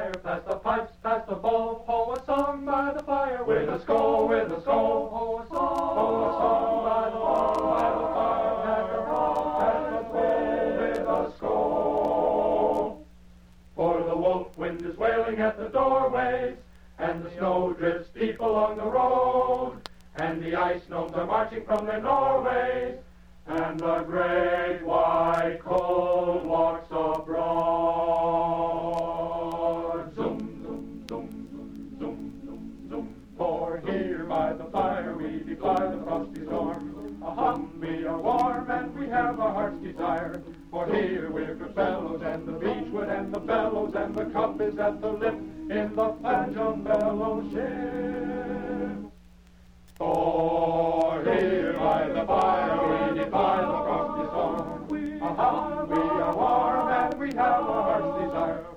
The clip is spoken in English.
fire. Pass the pipes, pass the bowl, ho, a song by the fire. With a skull, with a skull, ho, a song by the fire. Pass the bowl with a skull. For the wolf wind is wailing at the doorways, and the snow drifts deep along the road, and the ice gnomes are marching from their Norways, and the great white cold walks abroad. Zoom, zoom, zoom, zoom, zoom, zoom, zoom. For here by the fire we defy the frosty storm. We are warm and we have our heart's desire. For here we're good fellows, and the beechwood and the bellows, and the cup is at the lip in the phantom fellowship. For here by the fire we defy the frosty storm. We are warm and we have our heart's desire.